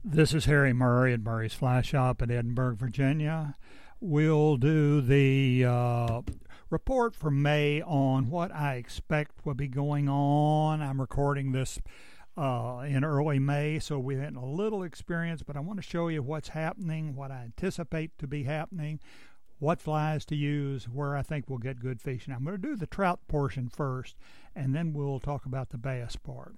This is Harry Murray at Murray's Fly Shop in Edinburgh, Virginia. We'll do the report for May on what I expect will be going on. I'm recording this in early May, so we've had a little experience, but I want to show you what's happening, what I anticipate to be happening, what flies to use, where I think we'll get good fishing. I'm going to do the trout portion first, and then we'll talk about the bass part.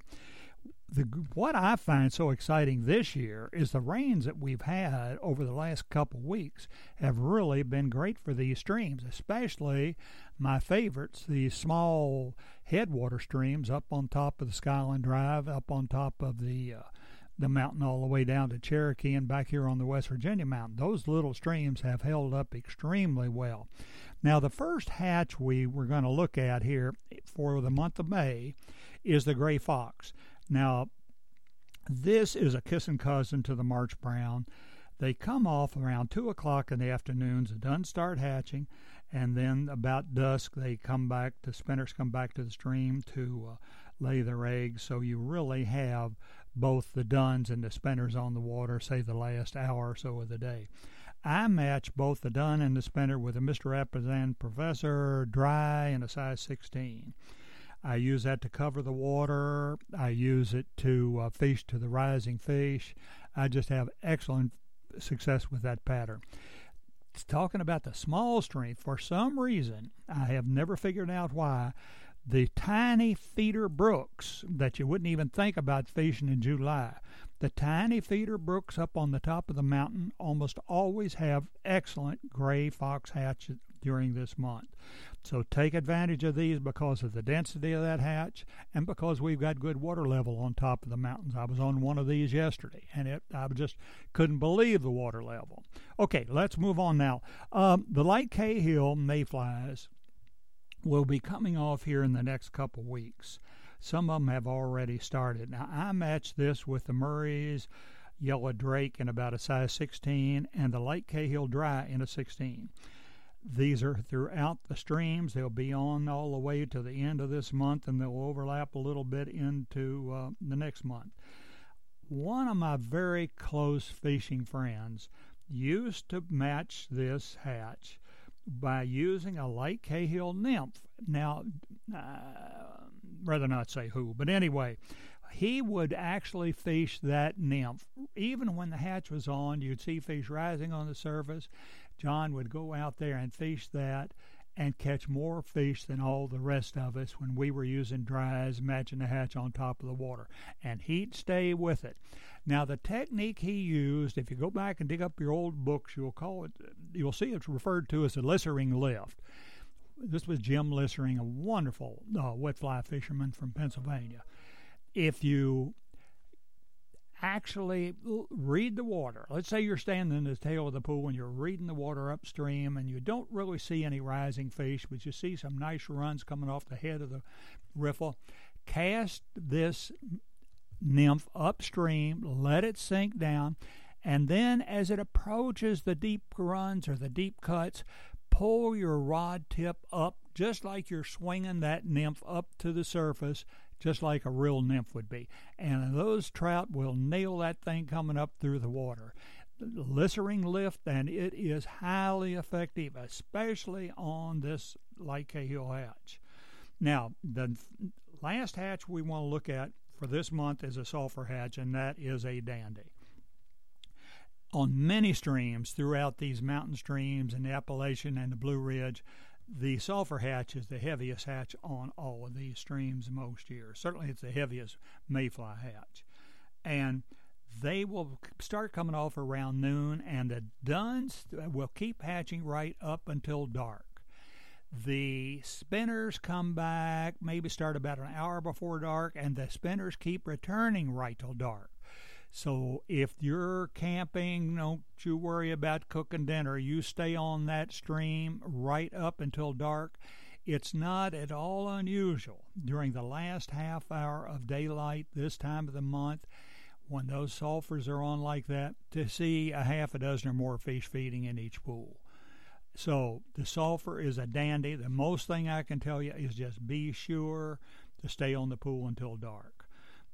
What I find so exciting this year is the rains that we've had over the last couple weeks have really been great for these streams, especially my favorites, the small headwater streams up on top of the Skyland Drive, up on top of the mountain all the way down to Cherokee and back here on the West Virginia mountain. Those little streams have held up extremely well. Now, the first hatch we're going to look at here for the month of May is the gray fox. Now, this is a kissing cousin to the March brown. They come off around 2 o'clock in the afternoons. The duns start hatching, and then about dusk the spinners come back to the stream to lay their eggs. So you really have both the duns and the spinners on the water, say the last hour or so of the day. I match both the dun and the spinner with a Mr. Apazan Professor dry in a size 16. I use that to cover the water. I use it to fish to the rising fish. I just have excellent success with that pattern. Talking about the small stream, for some reason, I have never figured out why, the tiny feeder brooks that you wouldn't even think about fishing in July, the tiny feeder brooks up on the top of the mountain almost always have excellent gray fox hatches during this month. So take advantage of these because of the density of that hatch and because we've got good water level on top of the mountains. I was on one of these yesterday, and I just couldn't believe the water level. Okay, let's move on now. The Light Cahill mayflies will be coming off here in the next couple weeks. Some of them have already started. Now, I match this with the Murray's Yellow Drake in about a size 16 and the Light Cahill Dry in a 16. These are throughout the streams. They'll be on all the way to the end of this month, and they'll overlap a little bit into the next month. One of my very close fishing friends used to match this hatch by using a Light Cahill nymph. Now, rather not say who, but anyway, he would actually fish that nymph. Even when the hatch was on, you'd see fish rising on the surface. John would go out there and fish that and catch more fish than all the rest of us when we were using dries, matching the hatch on top of the water. And he'd stay with it. Now, the technique he used, if you go back and dig up your old books, you'll see it's referred to as a lissering lift. This was Jim Lissering, a wonderful wet fly fisherman from Pennsylvania. If you actually read the water, let's say you're standing in the tail of the pool and you're reading the water upstream and you don't really see any rising fish, but you see some nice runs coming off the head of the riffle, cast this nymph upstream, let it sink down, and then as it approaches the deep runs or the deep cuts, pull your rod tip up just like you're swinging that nymph up to the surface, just like a real nymph would be. And those trout will nail that thing coming up through the water. Lissering lift, and it is highly effective, especially on this Light Cahill hatch. Now, the last hatch we want to look at for this month is a sulfur hatch, and that is a dandy. On many streams throughout these mountain streams in the Appalachian and the Blue Ridge, the sulfur hatch is the heaviest hatch on all of these streams most years. Certainly it's the heaviest mayfly hatch. And they will start coming off around noon, and the duns will keep hatching right up until dark. The spinners come back, maybe start about an hour before dark, and the spinners keep returning right till dark. So if you're camping, don't you worry about cooking dinner. You stay on that stream right up until dark. It's not at all unusual during the last half hour of daylight this time of the month, when those sulfurs are on like that, to see a half a dozen or more fish feeding in each pool. So the sulfur is a dandy. The most thing I can tell you is just be sure to stay on the pool until dark.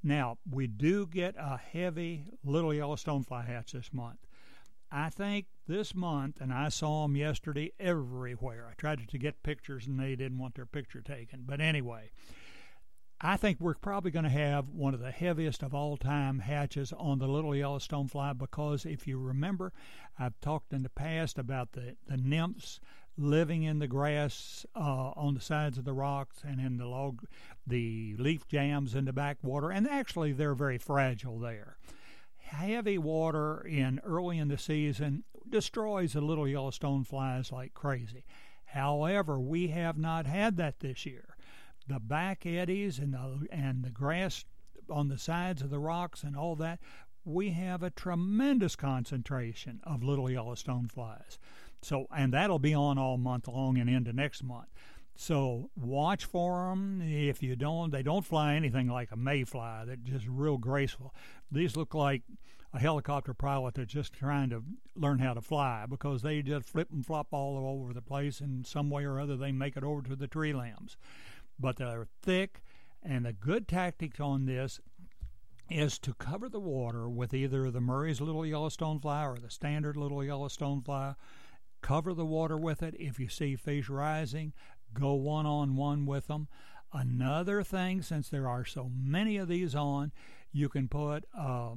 Now, we do get a heavy little yellow stonefly hatch this month. I think this month, and I saw them yesterday everywhere. I tried to get pictures, and they didn't want their picture taken. But anyway, I think we're probably going to have one of the heaviest of all time hatches on the little yellow stonefly, because if you remember, I've talked in the past about the nymphs living in the grass on the sides of the rocks and in the leaf jams in the backwater, and actually they're very fragile there. Heavy water early in the season destroys the little yellow stoneflies like crazy. However, we have not had that this year. The back eddies and the grass on the sides of the rocks and all that, we have a tremendous concentration of little yellow stoneflies. So, and that'll be on all month long and into next month. So watch for them. If you don't, they don't fly anything like a mayfly. They're just real graceful. These look like a helicopter pilot that's just trying to learn how to fly, because they just flip and flop all over the place, and some way or other they make it over to the tree limbs. But they're thick, and the good tactics on this is to cover the water with either the Murray's little yellow stonefly or the standard little yellow stonefly. Cover the water with it. If you see fish rising, go one-on-one with them. Another thing, since there are so many of these on, you can put a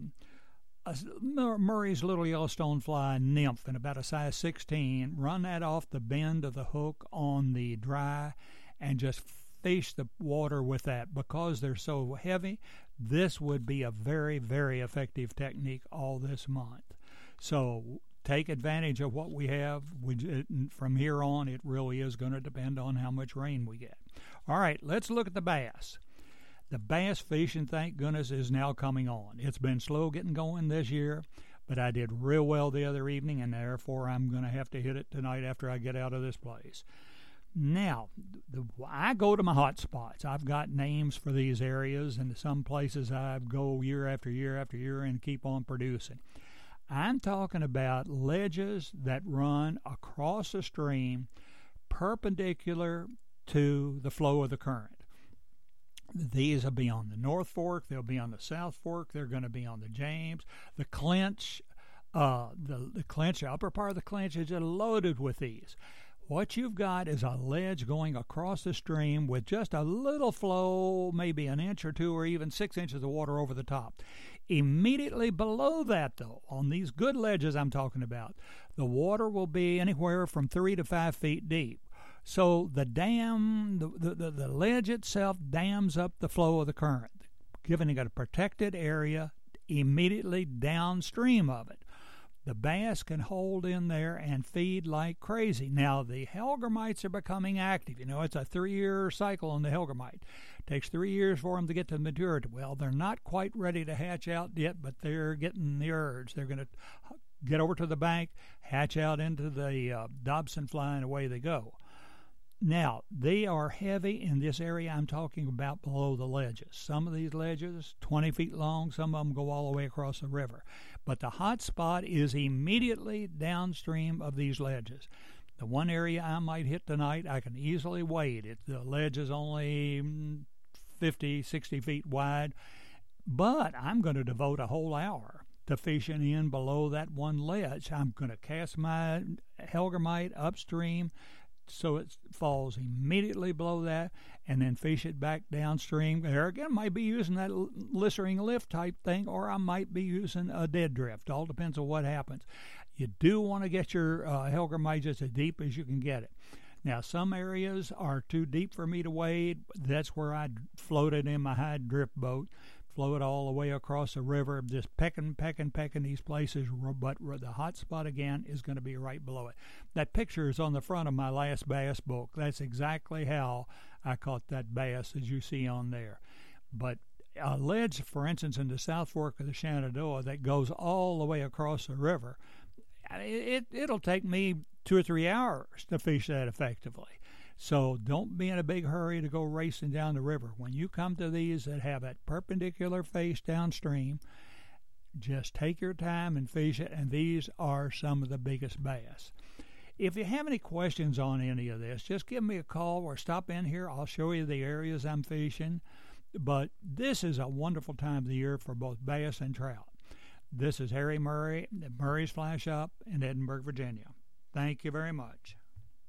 Murray's little yellow stonefly nymph in about a size 16, run that off the bend of the hook on the dry, and just fish the water with that. Because they're so heavy, this would be a very, very effective technique all this month. So take advantage of what we have. From here on, it really is going to depend on how much rain we get. All right, let's look at the bass. The bass fishing, thank goodness, is now coming on. It's been slow getting going this year, but I did real well the other evening, and therefore I'm going to have to hit it tonight after I get out of this place. Now, I go to my hot spots. I've got names for these areas, and some places I go year after year after year and keep on producing. I'm talking about ledges that run across a stream perpendicular to the flow of the current. These will be on the North Fork, they'll be on the South Fork, they're going to be on the James. The Clinch, the Clinch, the upper part of the Clinch is loaded with these. What you've got is a ledge going across the stream with just a little flow, maybe an inch or two or even 6 inches of water over the top. Immediately below that, though, on these good ledges I'm talking about, the water will be anywhere from 3 to 5 feet deep. So the dam, the ledge itself dams up the flow of the current, giving it a protected area immediately downstream of it. The bass can hold in there and feed like crazy. Now, the hellgrammites are becoming active. You know, it's a 3-year cycle on the hellgrammite. It takes 3 years for them to get to maturity. Well, they're not quite ready to hatch out yet, but they're getting the urge. They're going to get over to the bank, hatch out into the Dobson fly, and away they go. Now, they are heavy in this area I'm talking about below the ledges. Some of these ledges, 20 feet long, some of them go all the way across the river. But the hot spot is immediately downstream of these ledges. The one area I might hit tonight, I can easily wade it. The ledge is only 50, 60 feet wide, but I'm going to devote a whole hour to fishing in below that one ledge. I'm going to cast my hellgrammite upstream so it falls immediately below that, and then fish it back downstream. There again, I might be using that lissering lift type thing, or I might be using a dead drift. All depends on what happens. You do want to get your hellgrammite just as deep as you can get it. Now, some areas are too deep for me to wade. That's where I float it in my high drift boat, flow it all the way across the river, just pecking these places, but the hot spot again is going to be right below it. That picture is on the front of my last bass book. That's exactly how I caught that bass, as you see on there. But a ledge, for instance, in the South Fork of the Shenandoah that goes all the way across the river, it'll take me 2 or 3 hours to fish that effectively. So don't be in a big hurry to go racing down the river. When you come to these that have that perpendicular face downstream, just take your time and fish it, and these are some of the biggest bass. If you have any questions on any of this, just give me a call or stop in here. I'll show you the areas I'm fishing. But this is a wonderful time of the year for both bass and trout. This is Harry Murray at Murray's Fly Shop in Edinburgh, Virginia. Thank you very much.